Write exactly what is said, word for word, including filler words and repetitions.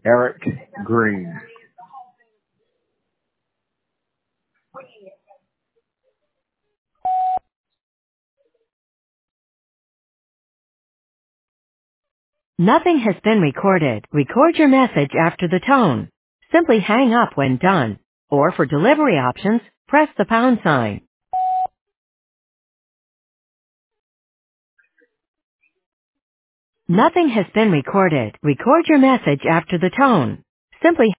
Eric Green. Nothing has been recorded. Record your message after the tone. Simply hang up when done. Or for delivery options, press the pound sign. Nothing has been recorded. Record your message after the tone. Simply